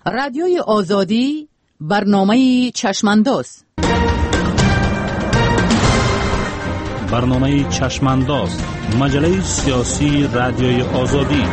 رادیوی آزادی برنامه چشمانداز. برنامه چشمانداز، مجله سیاسی رادیوی آزادی.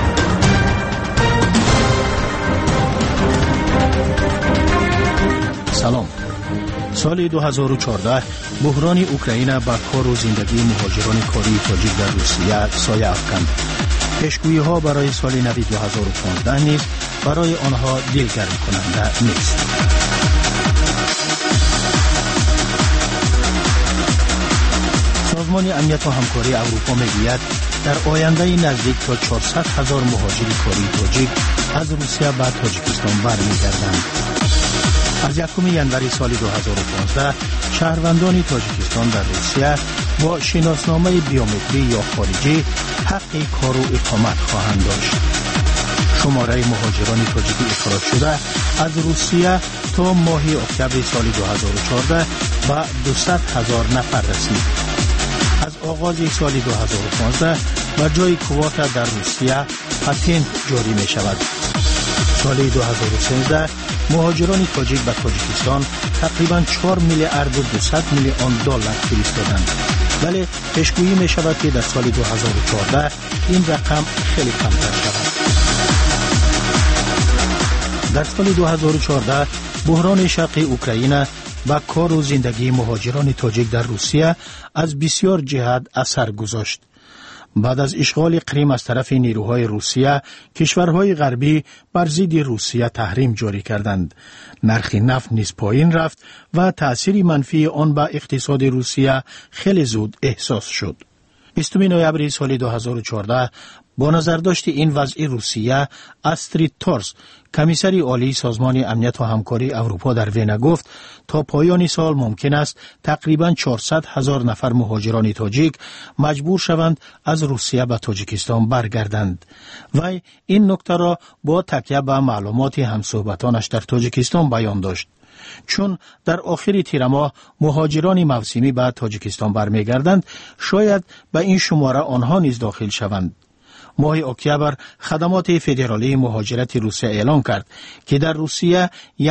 سلام. سال 2014 بحران اوکراین بر کار و زندگی مهاجران کاری تاجیک در روسیه سایه افکند. پیشگویی‌ها برای سال نوی 2015 نیز برای آنها دلگرم کننده نیست. سازمان امنیت و همکاری اروپا می‌گوید در آینده نزدیک تا 400,000 مهاجر کاری تاجیک از روسیه به تاجیکستان برمیگردند. از 1 ژانویه سال 2015 شهروندان تاجیکستان در روسیه با شناسنامه بیومتری یا خارجی حق کار و اقامت خواهند داشت. شماره مهاجران تاجیکی اخراج شده از روسیه تا ماه اکتبر سال 2014 به 200,000 نفر رسید. از آغاز سال 2015 به جای کوتا در روسیه پاتنت جاری می شود. سال 2013 مهاجران تاجیک به تاجیکستان تقریباً 4 میلیارد و 200 میلیون دلار فرستادند. ولی پیشگویی می شود که در سال 2014 این رقم خیلی کمتر شود. در سال 2014 بحران شرقی اوکراین با کار و زندگی مهاجران تاجیک در روسیه از بسیار جهت اثر گذاشت. بعد از اشغال کریم از طرف نیروهای روسیه، کشورهای غربی بر ضد روسیه تحریم جاری کردند. نرخ نفت نیز پایین رفت و تأثیر منفی آن به اقتصاد روسیه خیلی زود احساس شد. 20 نوامبر سال 2014 با نظرداشت این وضع روسیه، استرید تورس، کمیسر عالی سازمان امنیت و همکاری اروپا در وین گفت تا پایان سال ممکن است تقریباً 400,000 نفر مهاجران تاجیک مجبور شوند از روسیه به تاجیکستان برگردند. و این نکته را با تکیه به معلومات همصحبتانش در تاجیکستان بیان داشت. چون در آخر تیر ماه مهاجران موسمی به تاجیکستان برمیگردند، شاید به این شماره آنها نیز داخل شوند. ماه اکتبر خدمات فدرالی مهاجرت روسیه اعلام کرد که در روسیه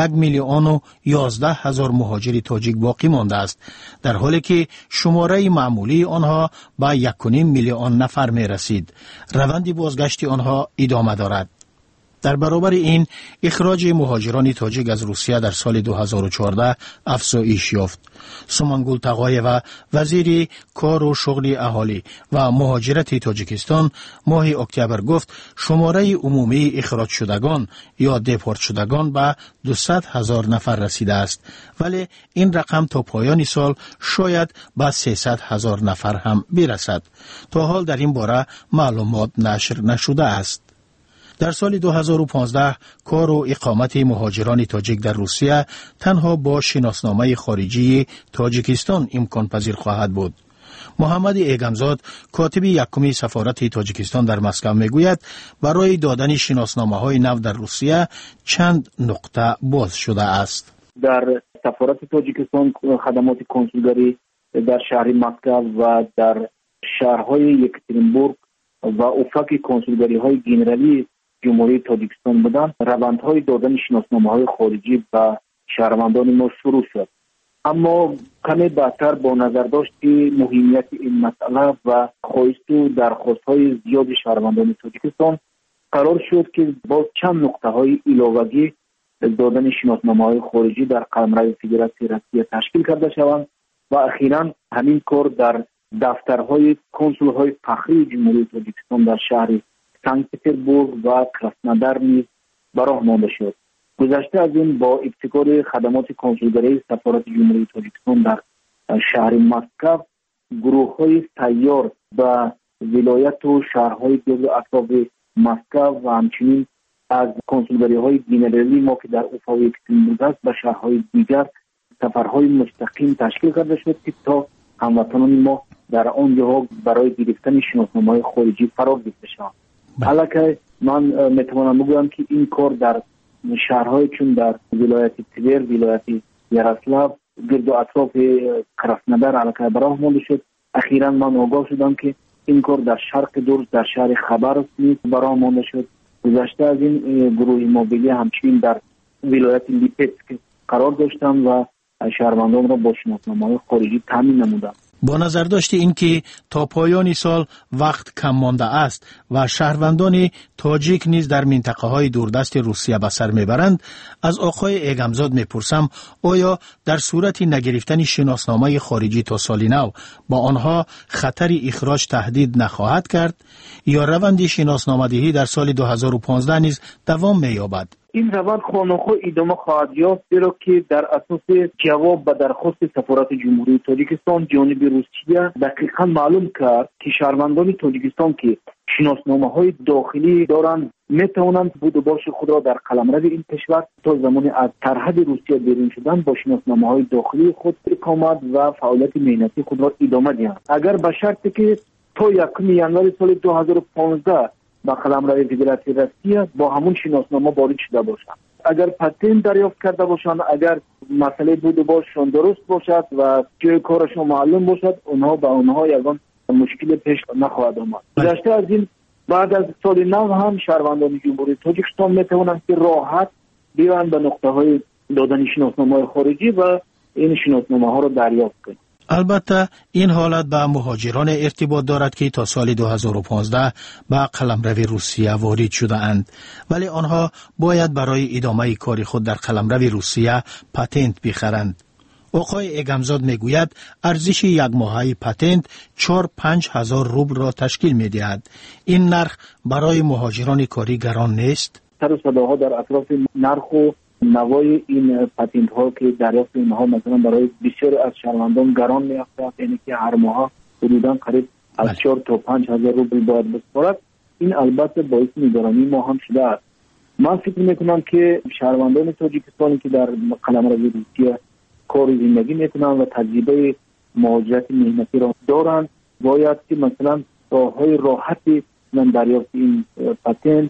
1,011,000 مهاجر تاجیک باقی مانده است، در حالی که شماره معمولی آنها به 1.5 میلیون نفر می رسید. روند بازگشت آنها ادامه دارد. در برابر این، اخراج مهاجران تاجیک از روسیه در سال 2014 افزایش یافت. سومنگول تقایeva وزیر کار و شغل اهالی و مهاجرت تاجیکستان ماه اکتبر گفت شماره عمومی اخراج شدگان یا دپورت شدگان به 200,000 نفر رسیده است، ولی این رقم تا پایان سال شاید به 300,000 نفر هم برسد. تا حال در این باره معلومات نشر نشده است. در سال 2015 کار و اقامت مهاجران تاجیک در روسیه تنها با شناسنامه خارجی تاجیکستان امکان پذیر خواهد بود. محمد ایگمزاد، کاتب یکم سفارت تاجیکستان در مسکو میگوید برای دادن شناسنامه‌های نو در روسیه چند نقطه باز شده است. در سفارت تاجیکستان خدمات کنسولگری در شهر مسکو و در شهرهای یکاترینبورگ و افق کنسولگری‌های جنرالی جمهوری تاجیکستان بودند. روندهای دادن شناسنامه‌های خارجی به شهروندان ما شروع شد. اما کمی بعدتر با نظرداشت مهمیت این مسئله و خواست و درخواست‌های زیاد شهروندان تاجیکستان قرار شد که با چند نقطه‌های علاوه‌ای دادن شناسنامه‌های خارجی در قلمرو فدراسیون روسیه تشکیل کرده شوند و اخیراً همین کار در دفترهای کنسول‌های فخری جمهوری تاجیکستان در شهر سنت پترزبورگ و کراسنودار نیز به راه مانده شد. گذشته از این با ابتکار خدمات کنسولگری سفارت جمهوری تاجیکستان در شهر مسکو، گروه‌های سیار به ولایت و شهرهای دیگر اطراف مسکو و همچنین از کنسولگری‌های جنرالی ما که در افق یکاترینبورگ است به شهرهای دیگر سفرهای مستقیم تشکیل کرده شد که تا هموطنان ما در آنجاها برای گرفتن شناسنامه‌های خارجی فرار گرفته شوند. حالا من میتوانم بگویم که این کار در شهرهای چون در ولایت تور، ولایت یاروسلاو، گرد و اطراف کراسنودار علاقه براه مانده شد. اخیراً من آگاه شدم که این کار در شرق دورس در شهر خبرس نیز براه مانده شد گذشته از این گروه موبیلی همچنین در ولایت لیپسک قرار داشتند و شهروندان را با شناسنامه‌های خارجی تامین نمودند. با نظر داشته این که تا پایان سال وقت کم مانده است و شهروندان تاجیک نیز در منطقه های دوردست روسیه به سر میبرند، از آقای ایگمزاد میپرسم آیا در صورت نگرفتن شناسنامه خارجی تا سال نو با آنها خطر اخراج تهدید نخواهد کرد یا روند شناسنامه دهی در سال 2015 نیز دوام مییابد؟ این روند خانوخو ادامه خواهد یافت، زیرا که در اساس جواب به درخواست سفارت جمهوری تاجیکستان جانب روسیه دقیقاً معلوم کرد که شهروندان تاجیکستان که شناسنامه‌های داخلی دارند میتوانند بود و باش خود را در قلمرو این کشور تا زمانی از سرحد روسیه بیرون شدن با شناسنامه‌های داخلی خود اقامت و فعالیت مهنتی خود را ادامه دهند، اگر به شرطی که تا 1 ژانویه سال 2015 با قلمرو فدراسیون روسیه با همون شناسنامه وارد شده باشند. اگر پتنت دریافت کرده باشند، اگر مسئله بود و باششان درست باشد و جای کارشان معلوم باشد، اونها با اونها یگان مشکل پیش نخواهد آمد. گذشته از این بعد از سال نو هم شهروندان جمهوری تاجیکستان میتوانند که راحت بیان به نقطه های دادن شناسنامه خارجی و این شناسنامه ها را دریافت کنند. البته این حالت به مهاجران ارتباط دارد که تا سال 2015 به قلمرو روسیه وارد شده اند، ولی آنها باید برای ادامه کار خود در قلمرو روسیه پتنت بخرند. آقای ایگمزاد میگوید ارزش یک ماهه پتنت 4-5 هزار روبل را تشکیل میدهد. این نرخ برای مهاجران کاری گران نیست؟ سر و صداها در اطراف نرخ و نوای این پتنت ها که دریافت اینها مثلا برای بسیار از شهروندان گران میافته، یعنی که هر ماه حدودا قریب از 4 تا 5 هزار روبل باید بسپارد. این البته باعث نگرانی ما هم شده است. من فکر میکنم که شهروندان تاجیکستانی که در قلمرو روسیه کار زندگی میکنن و تجربه مهاجرت مهنتی را دارند، باید که مثلا راههای راحتی دریافت این پتنت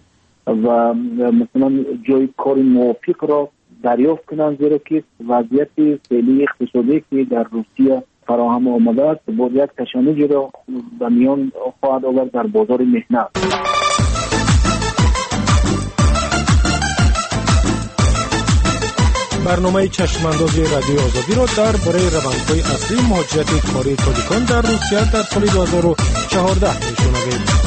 و مثلا جای کار موافق را دریافت کنند، زیرا که وضعیت فعلی اقتصادی که در روسیه فراهم آمده است با یک تشنجی را به میان خواهد آورد در بازار مهنت. برنامه چشمانداز رادیوی آزادی را درباره روندهای اصلی مهاجرت کاری تاجیکان در روسیه در سال 2014 میشنوید.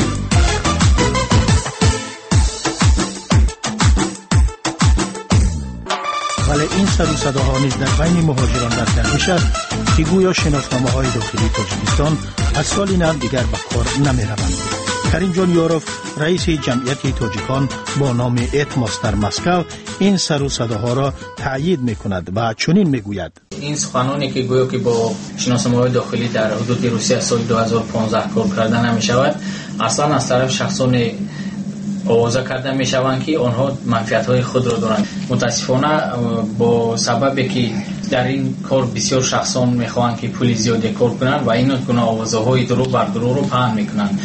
ولی این سر و صداها نیز در بین مهاجران در میشد که گویا شناسنامه‌های داخلی تاجیکستان از سال نو دیگر به کار نمی‌روند. کریم جان یاروف، رئیس جمعیت تاجیکان با نام اتماس در مسکو، این سر و صداها را تأیید می‌کند و چنین می‌گوید: این سخنانی که گویا که با شناسنامه‌های داخلی در حدود روسیه سال 2015 کار کردن نمی‌شود، اصلا از طرف شخصان آوازه کرده می شوند که آنها منفعت‌های خود را دارند. متاسفانه با سببی که در این کار بسیار شخصان می خواهند که پول زیادی کار کنند و این گونه آوازه‌های دروغ بر دروغ را پهن می کنند.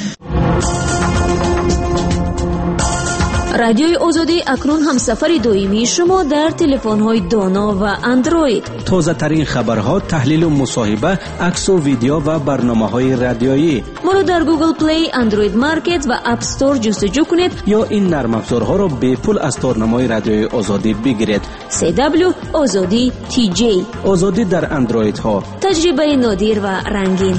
رادیوی آزادی اکنون هم سفر دائمی شما در تلفن‌های دانا و اندروید. تازه ترین خبرها، تحلیل و مصاحبه، عکس و ویدیو و برنامه‌های رادیویی. ما رو در گوگل پلی، اندروید مارکت و اپ استور جستجو کنید یا این نرم افزارها را به پول از تارنمای رادیوی آزادی بگیرید. CW آزادی TJ. آزادی در اندروید ها. تجربه نادر و رنگین.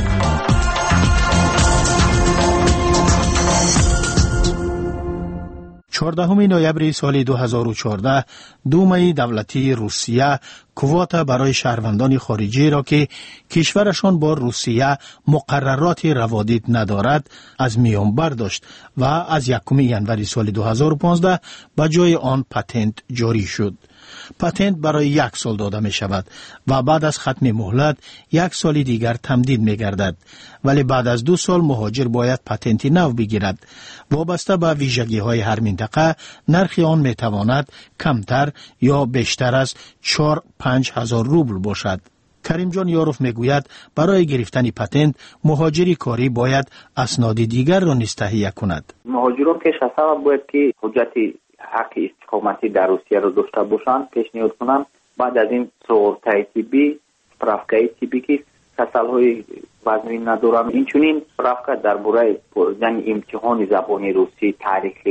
14 نوامبر سال 2014 دومه دولتی روسیه کوات برای شهروندان خارجی را که کشورشان با روسیه مقررات روادید ندارد از میان برداشت و از 1 ژانویه سال 2015 به جای آن پتنت جاری شد. پتنت برای 1 سال داده می شود و بعد از ختم مهلت 1 سال دیگر تمدید می گردد، ولی بعد از 2 سال مهاجر باید پتنتی نو بگیرد. وابسته به ویژگی های هر منطقه نرخ آن می تواند کمتر یا بیشتر از 4-5 هزار روبل باشد. کریم جان یاروف می گوید برای گرفتن پتنت مهاجری کاری باید اسناد دیگر را نیز تهیه کند. مهاجران پیش از همه باید که حجت حق استقامتی در روسیه رو داشته باشند. پیشنهاد کنم بعد از این سوغرتای طبی، سپرافکای طبی که کسل‌های وزنی ندارن، این چنین سپرافکا درباره امتحان زبان روسی، تاریخ روس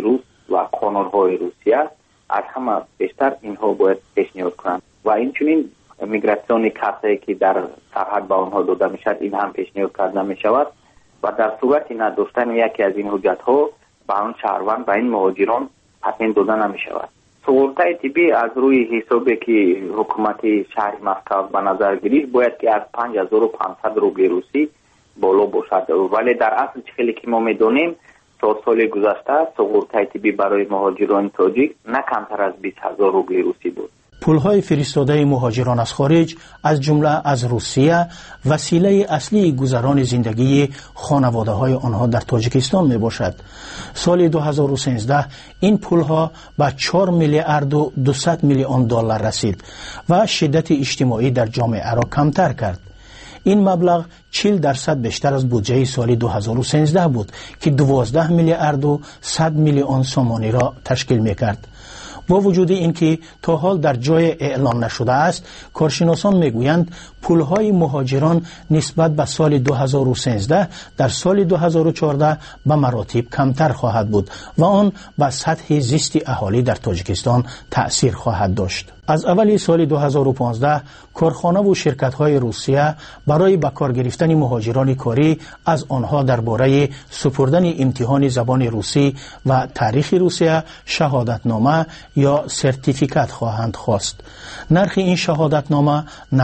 و قانون‌های روسیه از همه بیشتر اینها باید پیشنهاد کنند و اینچنین میگراسیون کارتی که در سرحد با آنها داده میشد این هم پیشنهاد کرده میشود و در صورت نداشتن یکی از این حجت‌ها به آن شهروند و این مهاجران پسند داده نمیشود. سوغلطه طبی از روی حسابی که حکومت شهر مسکو به نظر گرفت باید که از 5500 روبل روسی بالا باشد، ولی در اصل چیزی که ما میدونیم تا سال گذشته سوغلطه طبی برای مهاجران تاجیک نه کمتر از 20000 روبل روسی بود. پولهای فرستاده مهاجران از خارج از جمله از روسیه وسیله اصلی گذران زندگی خانواده های آنها در تاجیکستان می باشد. سال 2013 این پولها به 4 میلیارد و 200 میلیون دلار رسید و شدت اجتماعی در جامعه را کمتر کرد. این مبلغ 40% بیشتر از بودجه سال 2013 بود که 12 میلیارد و 100 میلیون سومانی را تشکیل می کرد. با وجود اینکه تا حال در جای اعلان نشده است، کارشناسان میگویند پولهای مهاجران نسبت به سال 2013 در سال 2014 به مراتب کمتر خواهد بود و آن به سطح زیست اهالی در تاجیکستان تأثیر خواهد داشت. از اول سال 2015 کارخانه و شرکت‌های روسیه برای به کار گرفتن مهاجران کاری از آنها درباره سپردن امتحان زبان روسی و تاریخ روسیه شهادتنامه یا سرتیفیکات خواهند خواست. نرخ این شهادتنامه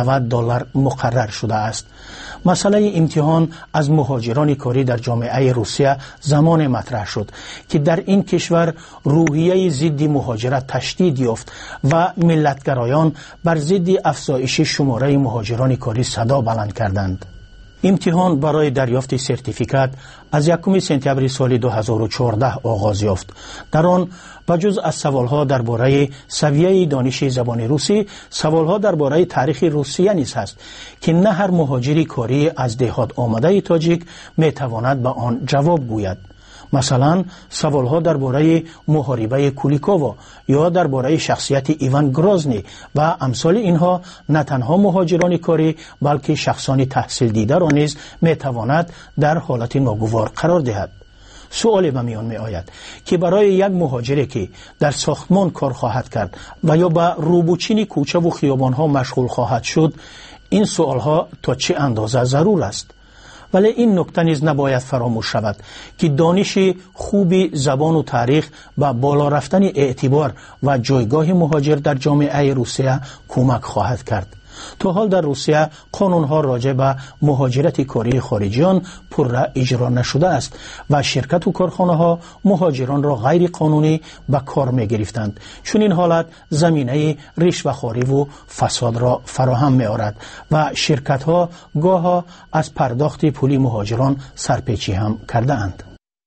$90 مقرر شده است. مسئله امتحان از مهاجران کاری در جامعه روسیه زمان مطرح شد که در این کشور روحیه ضد مهاجرت تشدید یافت و ملتگرایان بر ضد افزایش شماره مهاجران کاری صدا بلند کردند. امتحان برای دریافت سرتیفیکات از 1 سپتامبر سال 2014 آغاز یافت. در آن بجز از سوالها درباره سویه دانش زبان روسی، سوالها درباره تاریخ روسیه نیز هست که نه هر مهاجری کاری از دهات آمده تاجیک میتواند به آن جواب گوید. مثلا سوالها درباره محاربه کولیکووا یا درباره شخصیت ایوان گروزنی و امثال اینها نه تنها مهاجران کاری بلکه شخصان تحصیل دیده را نیز میتواند در حالت ناگوار قرار دهد. سؤال به میان می آید که برای یک مهاجری که در ساختمان کار خواهد کرد و یا به روبوچین کوچه و خیابانها مشغول خواهد شد، این سؤالها تا چه اندازه ضرور است؟ ولی این نکته نیز نباید فراموش شود که دانش خوبی زبان و تاریخ به بالا رفتن اعتبار و جایگاه مهاجر در جامعه روسیه کمک خواهد کرد. تا حال در روسیه قانونها راجع به مهاجرت کاری خارجیان پرره اجرا نشده است و شرکت و کارخانه ها مهاجران را غیر قانونی به کار می گرفتند. چون این حالت زمینه رشوه‌خواری و فساد را فراهم می آورد و شرکت ها گاه از پرداخت پول مهاجران سرپیچی هم کرده اند.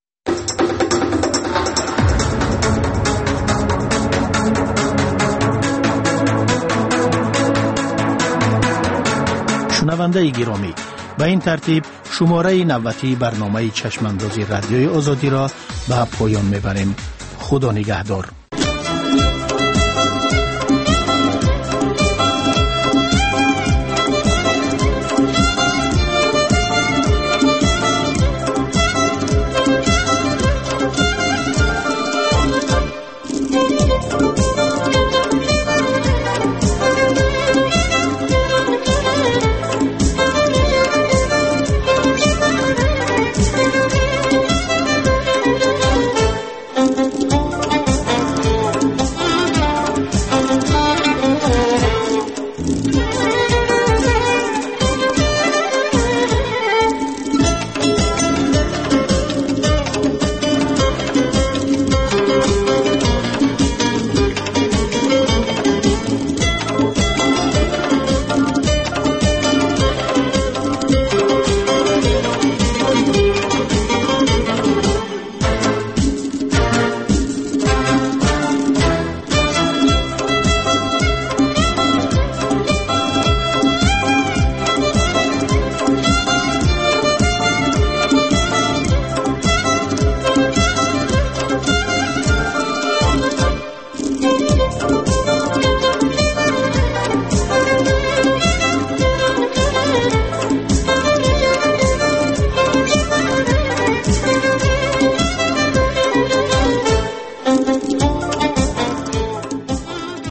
شنونده گرامی، به این ترتیب شماره 90 برنامه چشمانداز رادیوی آزادی را به پایان میبریم. خدا نگهدار. Thank you.